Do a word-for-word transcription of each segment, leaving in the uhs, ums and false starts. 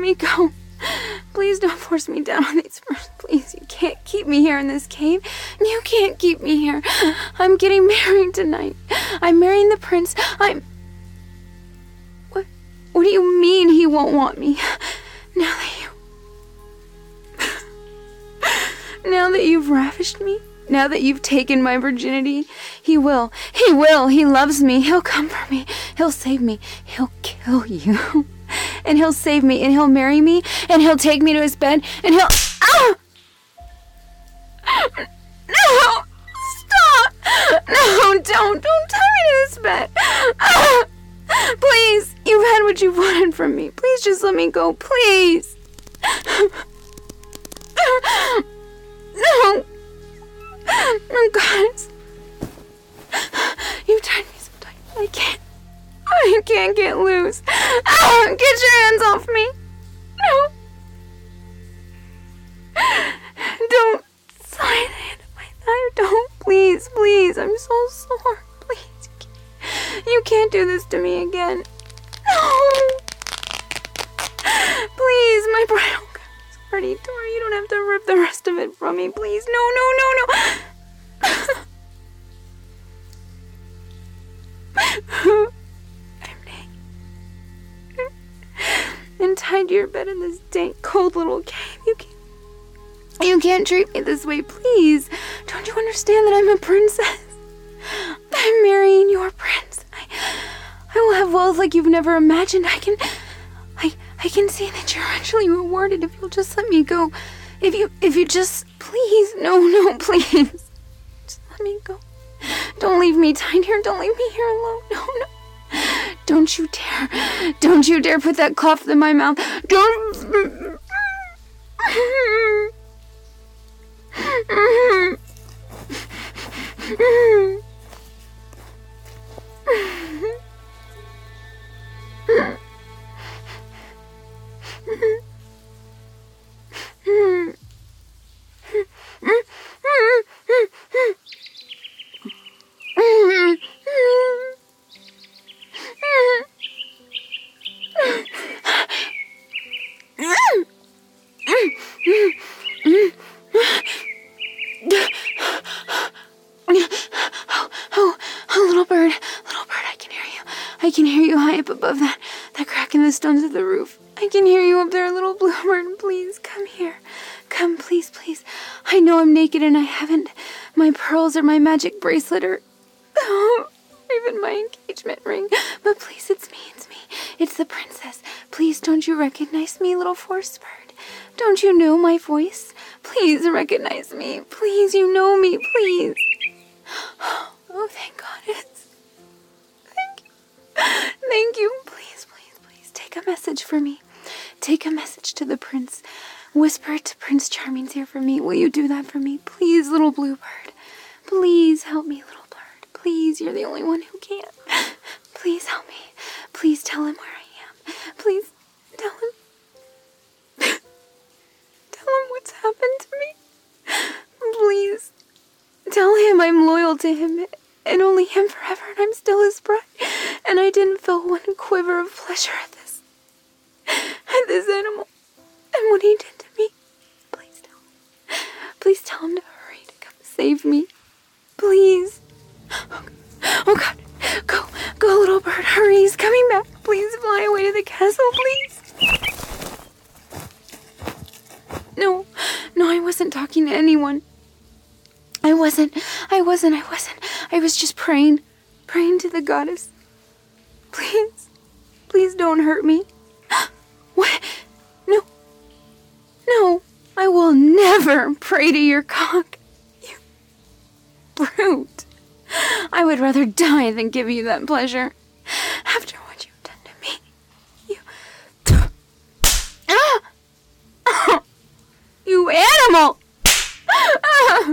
me go. Please don't force me down on these furs. Please, you can't keep me here in this cave. You can't keep me here. I'm getting married tonight. I'm marrying the prince. I'm... What, what do you mean he won't want me? Now that you... Now that you've ravished me? Now that you've taken my virginity? He will. He will. He loves me. He'll come for me. He'll save me. He'll kill you. And he'll save me, and he'll marry me, and he'll take me to his bed, and he'll... Ah! No! Stop! No, don't! Don't tie me to this bed! Ah! Please! You've had what you've wanted from me. Please just let me go, please! No! Oh, God. You tied me so tight. I can't. I can't get loose. Ah, get your hands off me. No. Don't slide the hand of my thigh. Don't. Please, please. I'm so sore. Please. You can't, you can't do this to me again. No. Please, my bridal gown is already torn. You don't have to rip the rest of it from me. Please. No, no, no, no. And tied to your bed in this dank, cold little cave. You can't, you can't treat me this way, please. Don't you understand that I'm a princess? I'm marrying your prince. I, I will have wealth like you've never imagined. I can, I, I can see that you're actually rewarded if you'll just let me go. If you, if you just, please, no, no, please, just let me go. Don't leave me tied here. Don't leave me here alone. No, no. Don't you dare. Don't you dare put that cloth in my mouth. Don't. I can hear you high up above that, that crack in the stones of the roof. I can hear you up there, little bluebird. Please, come here. Come, please, please. I know I'm naked and I haven't my pearls or my magic bracelet or oh, even my engagement ring. But please, it's me, it's me. It's the princess. Please, don't you recognize me, little forest bird? Don't you know my voice? Please recognize me. Please, you know me, please. Oh, thank God. It's... Thank you. Thank you. Please, please, please. Take a message for me. Take a message to the prince. Whisper it to Prince Charming's ear for me. Will you do that for me? Please, little bluebird. Please help me, little bird. Please, you're the only one who can. Please help me. Please tell him where I am. Please tell him. Tell him what's happened to me. Please. Tell him I'm loyal to him and only him forever, and I'm still his bride. And I didn't feel one quiver of pleasure at this. At this animal. And what he did to me. Please tell him. Please tell him to hurry to come save me. Please. Oh, oh God. Go. Go, little bird. Hurry. He's coming back. Please fly away to the castle, please. No. No, I wasn't talking to anyone. I wasn't. I wasn't. I wasn't. I was just praying. Praying to the goddess. Please. Please don't hurt me. What? No. No. I will never pray to your cock. You brute. I would rather die than give you that pleasure. After what you've done to me. You... Ah! Oh, you animal! Ah!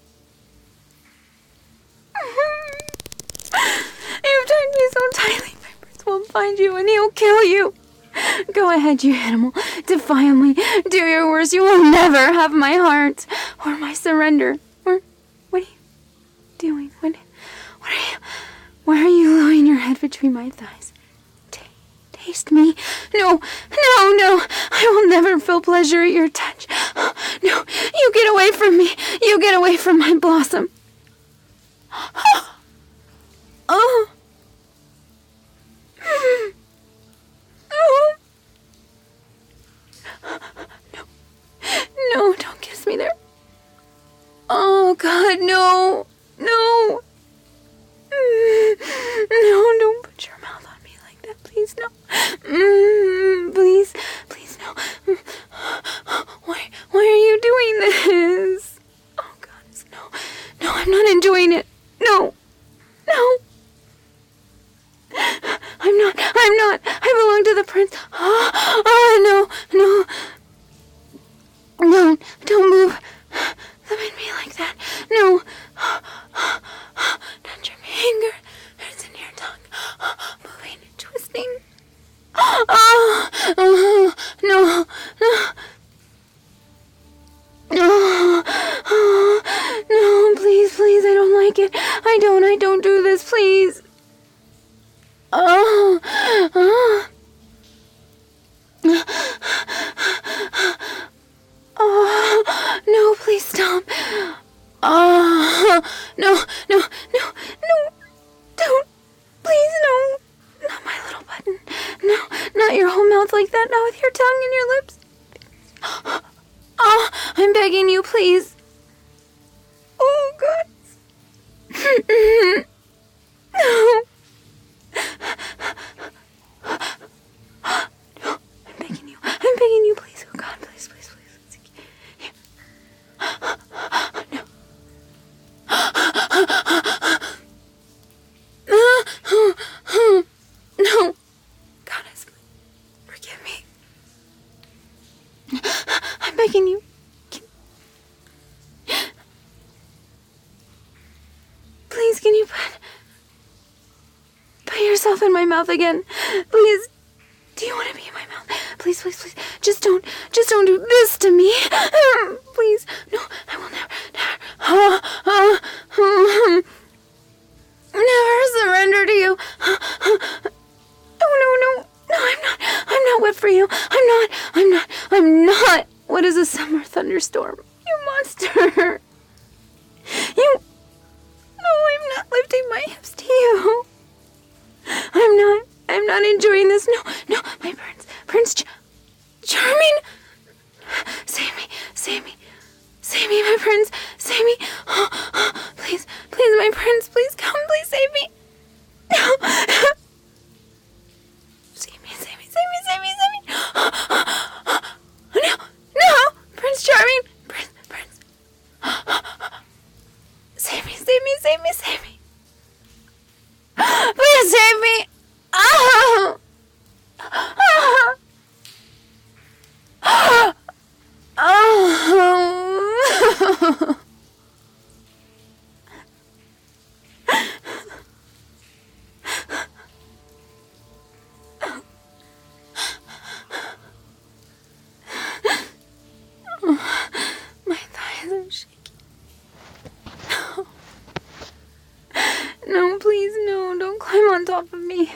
You've tied me so tightly, my prince will find you and he'll kill you. Go ahead, you animal. Defy me. Do your worst. You will never have my heart or my surrender. Or what are you doing? What? What are you? Why are you lowering your head between my thighs? Take, taste me. No, no, no. I will never feel pleasure at your touch. No, you get away from me. You get away from my blossom. Oh. Oh. No. No, don't kiss me there. Oh, God, no. No. No, don't put your mouth on me like that. Please, no. Mm, please, please, no. Why, why are you doing this? Oh, God, no. No, I'm not enjoying it. No. No. I'm not. I'm not. I belong to the prince. Oh, oh no, no. No, don't move. Look at me like that. No. Touch your finger. It's in your tongue. Moving, twisting. Oh, oh no, no. No, oh, no, please, please, I don't like it. I don't, I don't do this, please. Oh, oh. Oh, no, please stop. Oh, no, no, no, no, don't. Please, no. Not my little button. No, not your whole mouth like that. Not with your tongue and your lips. Oh, I'm begging you, please. Oh, God. No. No, I'm begging you. I'm begging you, please. Oh, God, please, please, please. No. No. Goddess, forgive me. I'm begging you. Please, can you put, put yourself in my mouth again? Please. Do you want to be in my mouth? Please, please, please. Just don't, just don't do this to me. Please. No, I will never, never, uh, uh, never surrender to you. Oh, no, no, no, I'm not, I'm not wet for you. I'm not, I'm not, I'm not. What is a summer thunderstorm? You monster. You, no, I'm not lifting my hips to you. I'm not, I'm not enjoying this. No, no, my prince, Prince Ch- Charming. Save me, save me, save me, my prince, save me. Oh, oh, please, please, my prince, please come, please save me. No. Save me, save me, save me, save me, save me. No, no, Prince Charming, Prince, Prince. Save me, save me, save me, save me. Please save me. Oh. Oh. Oh. My thighs are shaking. No, please, no, don't climb on top of me.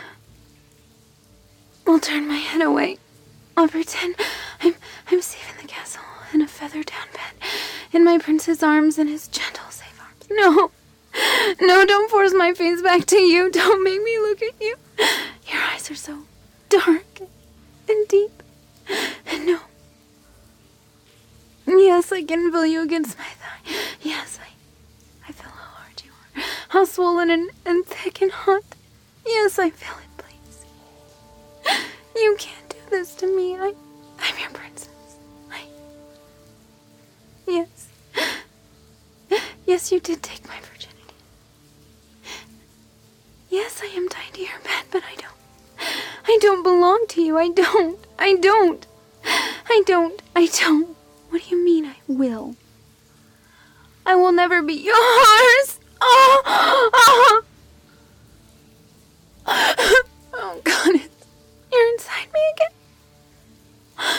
I'll turn my head away. I'll pretend I'm I'm safe in the castle in a feather down bed, in my prince's arms and his gentle, safe arms. No, no, don't force my face back to you. Don't make me look at you. Your eyes are so dark and deep. And no. Yes, I can feel you against my thigh. Yes, I I feel how hard you are. How swollen and, and thick and hot. Yes, I feel it, please. You can't do this to me. I, I'm your princess. I... Yes. Yes, you did take my virginity. Yes, I am tied to your bed, but I don't. I don't belong to you. I don't. I don't. I don't. I don't. What do you mean I will? I will never be yours. Oh, oh. Oh, God, it's, you're inside me again.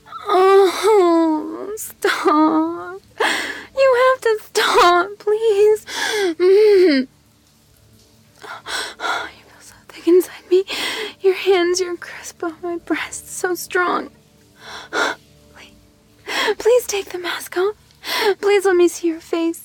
Oh, stop. You have to stop, please. Mm. Oh, you feel so thick inside me. Your hands, your Please take the mask off. Please let me see your face.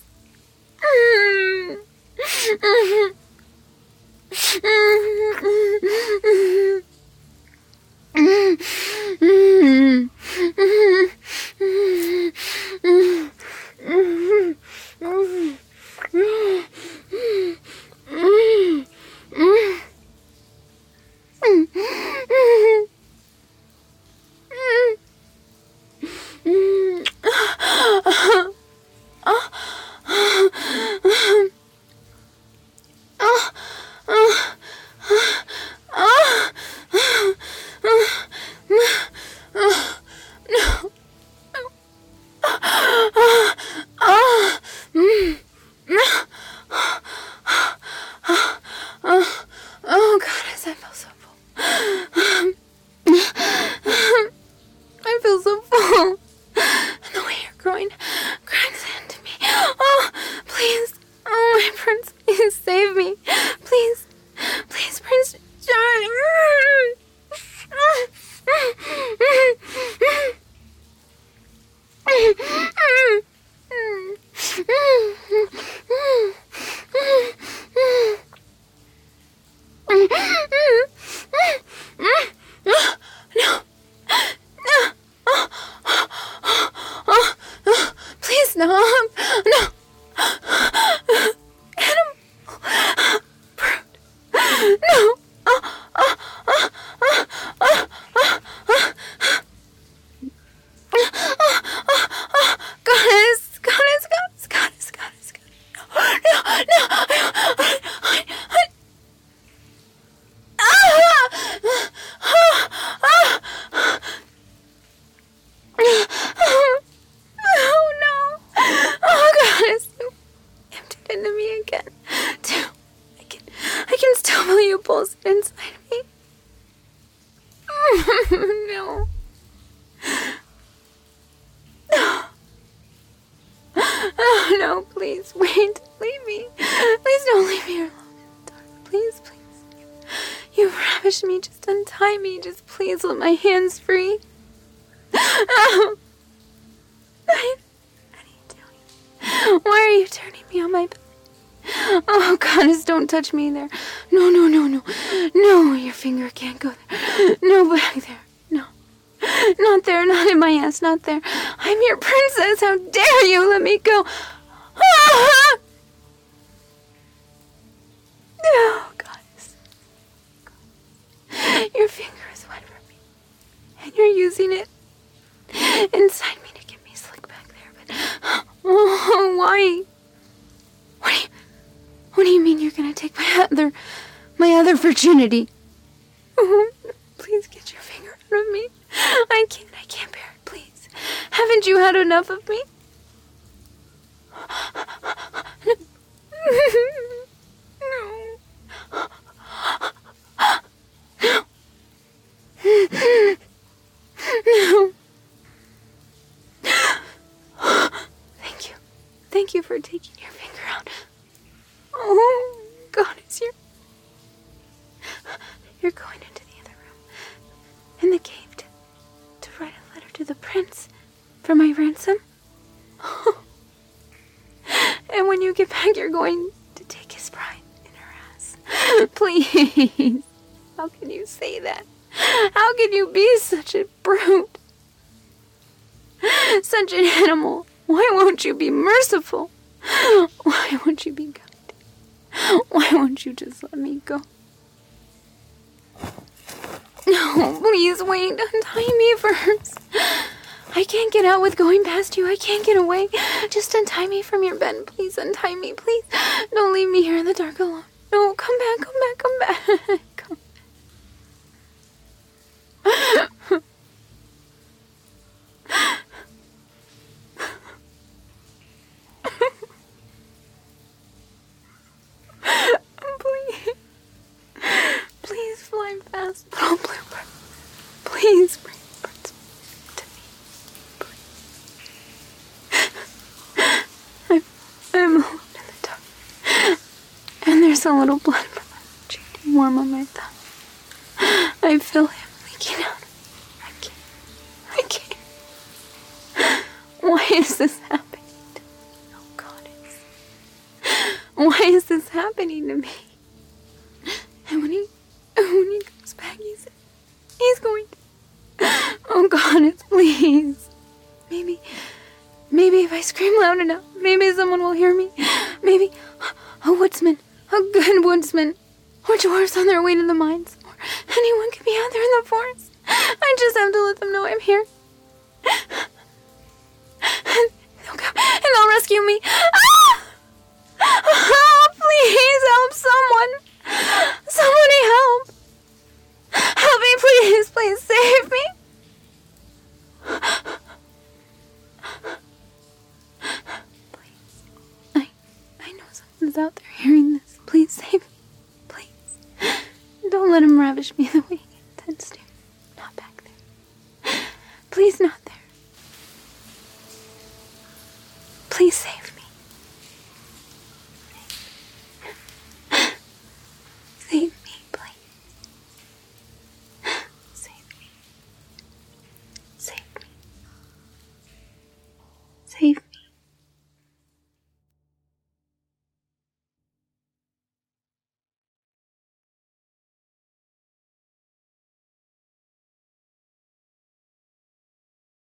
Let my hands free. Oh. I, I need to tell you. Why are you turning me on my belly? Oh, goddess, don't touch me there. No, no, no, no. No, your finger can't go there. No, back there. No. Not there, not in my ass, not there. I'm your princess. How dare you let me go? Ah! Oh, goddess. Your finger is wet for me. And you're using it inside me to get me slick back there, but oh, why? What do you, what do you mean you're gonna take my other, my other virginity? Oh, please get your finger out of me. I can't, I can't bear it, please. Haven't you had enough of me? No. No. No. Thank you. Thank you for taking your finger out. Oh, God, it's your... You're going into the other room. In the cave to, to write a letter to the prince for my ransom. And when you get back, you're going to take his bride in her ass. Please. How can you say that? How can you be such a brute? Such an animal. Why won't you be merciful? Why won't you be kind? Why won't you just let me go? No, please wait. Untie me first. I can't get out with going past you. I can't get away. Just untie me from your bed. Please untie me. Please. Don't leave me here in the dark alone. No, come back, come back, come back. Come. Please. Please fly fast, little bluebird. Please bring birds to me. Please. I'm, I'm alone in the dark. And there's a little blood from a cheating warm on my thumb. I feel him leaking out. I can't. I can't. is this happening to me? Oh, goddess. Why is this happening to me? And when he, when he comes back, he said, he's going to... Oh, goddess, please. Maybe, maybe if I scream loud enough, maybe someone will hear me. Maybe a woodsman, a good woodsman, or dwarves on their way to the mines, or anyone could be out there in the forest. I just have to let them know I'm here. And they'll come, and they'll rescue me. Ah! Oh, please help someone. Somebody help. Help me, please. Please save me. Please. I, I know someone's out there hearing this. Please save me. Please. Don't let him ravish me the way he intends to. Not back there. Please, not there. Please save me.